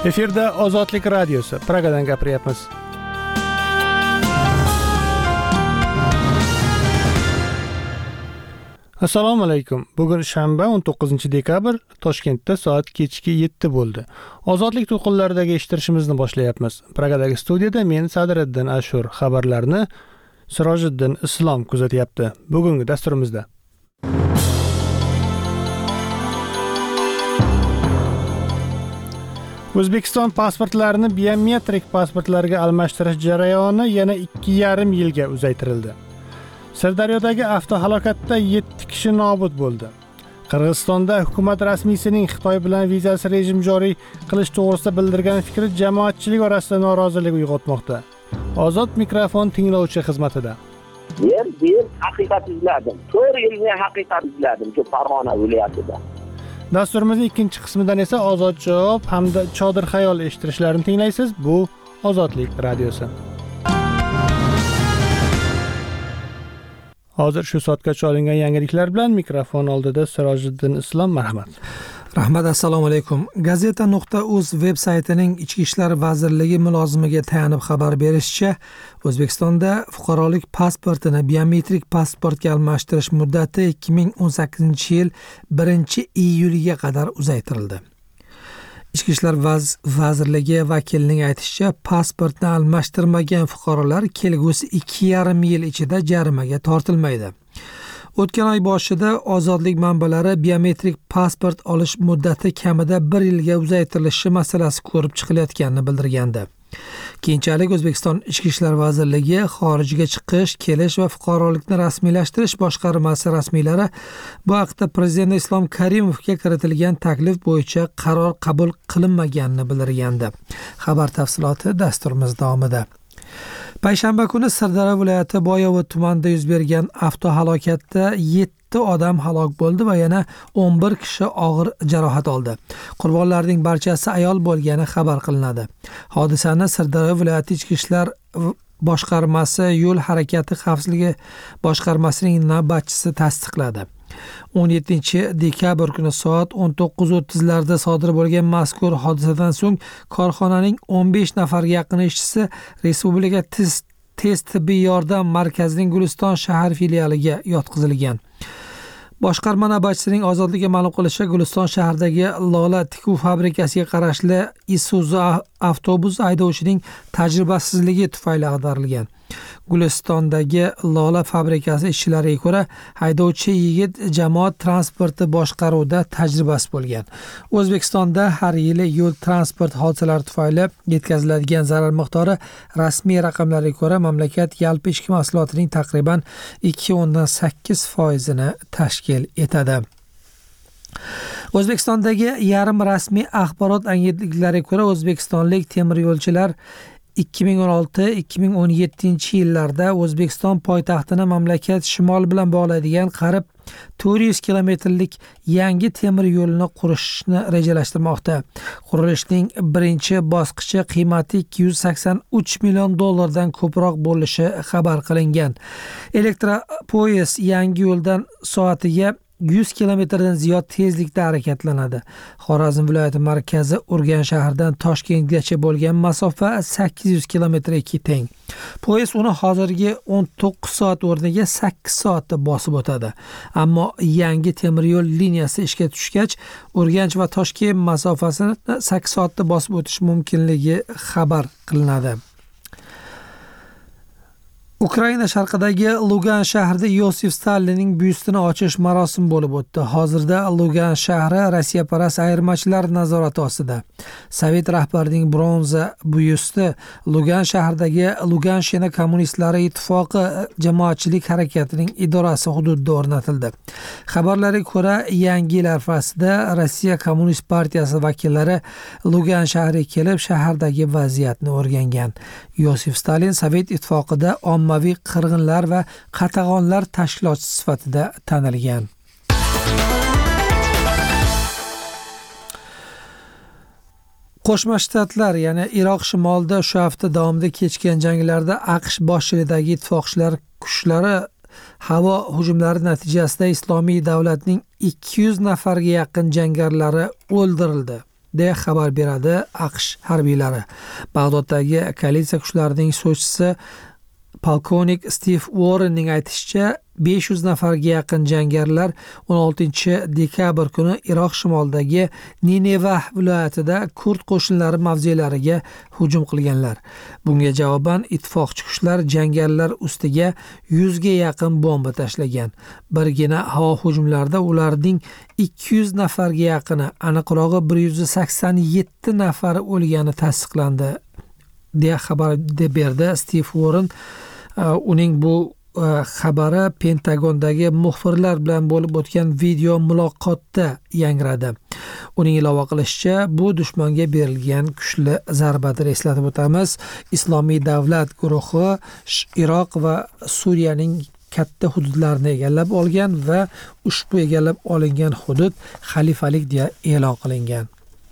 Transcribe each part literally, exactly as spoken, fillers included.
Efirda Ozodlik radiosi, Pragadan gapiryapmiz. Assalomu alaykum. Bugun shanba o'n to'qqizinchi dekabr, Toshkentda soat kechki yetti bo'ldi. Ozodlik to'lqinlaridagi eshittirishimizni boshlayapmiz. Pragadagi studiyada men Sadiriddin Ashur, xabarlarni Sirojiddin Islom kuzatyapti. Bugungi dasturimizda O'zbekiston pasportlarini biometrik pasportlarga almashtirish jarayoni yana ikki yarim yilga uzaytirildi. Sirdaryodagi avtohalokatda yetti kishi nobud bo'ldi. Qirg'izistonda hukumat rasmiysining Xitoy bilan vizasiz rejim joriy qilish to'g'risida bildirgan fikri jamoatchilik orasida norozilik uyg'otmoqda. Ozod mikrofon tinglovchi xizmatida. Yer yer haqiqat izladim. to'rt yil men haqiqat izladim shu Farg'ona viloyatida. Dasturimizning ikkinchi qismidan esa ozod javob hamda chodir xayol eshittirishlarini tinglaysiz. Bu Ozodlik radiosi. Hozir shu soatgacha olingan yangiliklar bilan mikrofon oldida Sirojiddin Islom, marhamat. Rahmat, assalomu alaykum. Gazeta nuqta uz veb saytining Ichki ishlar vazirligi mulozimiga tayanib xabar berishicha, O'zbekistonda fuqarolik pasportini biometrik pasportga almashtirish muddati ikki ming o'n sakkizinchi yil birinchi iyuliga qadar uzaytirildi. Ichki ishlar vaz- vazirligi vakilining aytishicha, pasportni almashtirmagan fuqarolar kelgusi ikki yarim yil ichida jarimaga tortilmaydi. O'tgan oy boshida Ozodlik manbalari biometrik pasport olish muddati kamida bir yilga uzaytirilishi masalasi ko'rib chiqilayotganini bildirgandi. Keyinchalik O'zbekiston Ichki ishlar vazirligi xorijga chiqish, kelish va fuqarolikni rasmiylashtirish boshqarmasi rasmiylari bu haqda Prezident Islom Karimovga kiritilgan taklif bo'yicha qaror qabul qilinmaganini bildirgandi. Xabar tafsiloti dasturimiz davomida. Payshanba kuni Sirdaryo viloyati Boyovut tumanida yuz bergan avtohalokatda yetti odam halok bo'ldi va yana o'n bir kishi og'ir jarohat oldi. Qurbonlarning barchasi ayol bo'lgani xabar qilinadi. Hodisani Sirdaryo viloyati Ichki ishlar boshqarmasi yo'l harakati xavfsizligi boshqarmasining navbatchisi tasdiqladi. o'n yettinchi dekabr kuni soat o'n to'qqiz o'ttizlarda sodir bo'lgan mazkur hodisadan so'ng korxonaning o'n besh nafarga yaqin ishchisi Respublika tez tibbiy yordam markazining Guliston shahar filialiga yotqizilgan. Boshqarma navbatchisining Ozodlikka ma'lum qilishicha, Guliston shahridagi Lola tikuv fabrikasiga qarashli Isuzu avtobus haydovchining tajribasizligi tufayli ag'darilgan. Gulistondagi Lola fabrikasi ishchilariga ko'ra, haydovchi yigit jamoat transporti boshqaruvida tajribasiz bo'lgan. O'zbekistonda har yili yo'l transport hodisalari tufayli yetkaziladigan zarar miqdori rasmiy raqamlarga ko'ra mamlakat yalpi ichki mahsulotining taqriban ikki o'ndan sakkiz foizini tashkil etadi. O'zbekistondagi yarim rasmiy axborot agentliklariga ko'ra, o'zbekistonlik temir yo'lchilar ikki ming o'n olti ikki ming o'n yettinchi yillarda O'zbekiston poytaxtini mamlakat shimoli bilan bog'laydigan qarib to'rt yuz kilometrlik yangi temir yo'lni qurishni rejalashtirmoqda. Qurilishning birinchi bosqichi qiymati ikki yuz sakson uch million dollardan ko'proq bo'lishi xabar qilingan. Elektropoyezd yangi yo'ldan soatiga yuz kilometrdan ziyod tezlikda harakatlanadi. Xorazm viloyati markazi Urganch shahridan Toshkentgacha bo'lgan masofa sakkiz yuz kilometrga teng. Poyezd uni hozirgi o'n to'qqiz soat o'rniga sakkiz soatda bosib o'tadi. Ammo yangi temir yo'l liniyasi ishga tushgach, Urganch va Toshkent masofasini sakkiz soatda bosib o'tish mumkinligi xabar qilinadi. Ukraina sharqidagi Lugan shahrida Yosif Stalinning byustini ochish marosimi bo'lib o'tdi. Hozirda Lugan shahri Rossiyaparast ayirmachilar nazorati ostida. Sovet rahbarining bronza byusti Lugan shahridagi Luganshina kommunistlari ittifoqi jamoatchilik harakatining idorasi hududida o'rnatildi. Xabarlarga ko'ra, yangi yil arafasida Rossiya Kommunist partiyasi vakillari Lugan shahriga kelib, shahardagi vaziyatni o'rgangan. Yosif Stalin Sovet ittifoqida ommaviy qirg'inlar va qatag'onlar tashkilotchisi sifatida tanilgan. Qo'shma Shtatlar, ya'ni Iroq shimolida shu hafta davomida kechgan janglarda AQSh boshchiligidagi ittifoqchilar kuchlari havo hujumlari natijasida Islomiy davlatning ikki yuz nafarga yaqin jangarilari o'ldirildi. deya xabar beradi AQSh harbiylari. Bag'doddagi koalitsiya kuchlarining so'zchisi polkovnik Stiv Warrenning aytishicha, besh yuz nafarga yaqin jangarilar o'n oltinchi dekabr kuni Iroq shimolidagi Nineveh viloyatida kurd qo'shinlari mavzelariga hujum qilganlar. Bunga javoban ittifoqchi kuchlar jangarilar ustiga yuzga yaqin bomba tashlagan. Birgina havo hujumlarida ularning ikki yuz nafarga yaqini, aniqrog'i bir yuz sakson yetti nafari o'lgani tasdiqlandi deya xabar berdi Stiv Warren. Uning bu xabari Pentagondagi muxbirlar bilan bo'lib o'tgan video muloqotda yangradi. Uning ilova qilishicha, bu dushmanga berilgan kuchli zarbadir. Eslatib o'tamiz, Islomiy davlat guruhi Iroq va Suriyaning katta hududlarini egallab olgan va ushbu egallab olingan hudud xalifalik deya e'lon qilingan.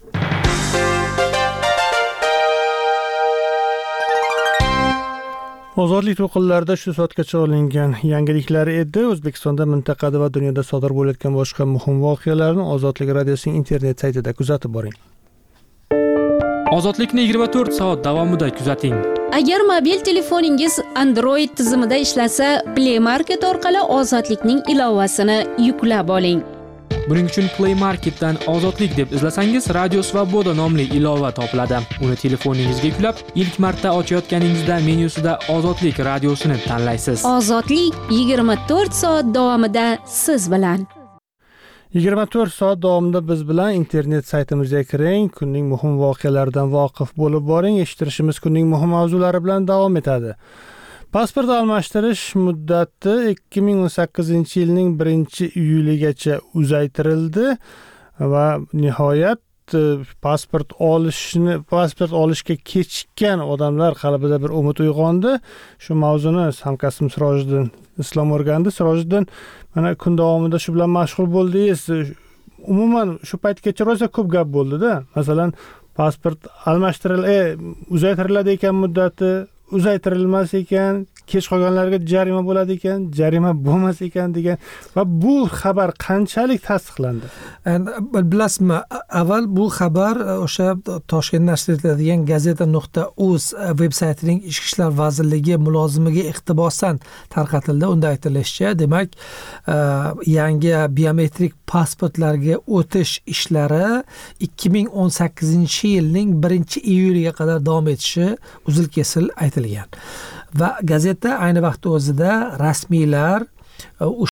Ozodlik to'lqinlarida shu soatgacha olingan yangiliklar edi. O'zbekistonda, mintaqada va dunyoda sodir bo'layotgan boshqa muhim voqealarni Ozodlik radiosining internet saytida kuzatib boring. Ozodlikni yigirma to'rt soat davomida kuzating. Agar mobil telefoningiz Android tizimida ishlasa, Play Market orqali Ozodlikning ilovasini yuklab oling. Buning uchun Play Marketdan Ozodlik deb izlasangiz, Radio Svoboda nomli ilova topiladi. Uni telefoningizga yuklab, ilk marta ochayotganingizda menyusida Ozodlik radiosini tanlaysiz. Ozodlik yigirma to'rt soat davomida siz bilan. yigirma to'rt soat davomida biz bilan internet saytimizga kiring, kunning muhim voqealaridan voqif bo'lib boring. Eshittirishimiz kunning muhim mavzulari bilan davom etadi. Pasport almashtirish muddati ikki ming o'n sakkizinchi yilning birinchi iyuligacha uzaytirildi va nihoyat pasport olishni pasport olishga kechikkan odamlar qalbida bir umid uyg'ondi. Shu mavzuni hamkasbim Sirojiddin Islom o'rgandi. Sirojiddin, mana kun davomida shu bilan mashg'ul bo'ldingiz. Umuman shu paytgacha rosa ko'p gap bo'ldi-da. Masalan, pasport almashtiriladi, uzaytiriladi ekan muddati, uzaytirilmas ekan, kech qolganlarga jarima bo'ladi ekan, jarima bo'lmas ekan degan va bu xabar qanchalik tasdiqlandi? Bilasizmi, avval bu xabar o'sha Toshkent nashr etiladigan gazeta nuqta uz veb saytining Ichki ishlar vazirligi mulozimiga iqtibosan tarqatildi. Unda aytilishicha, demak, yangi biometrik pasportlarga o'tish ishlari ikki ming o'n sakkizinchi yilning birinchi iyuliga qadar davom etishi uzil-kesil aytilgan. Va gazeta ayni vaqtda o'zida rasmiylar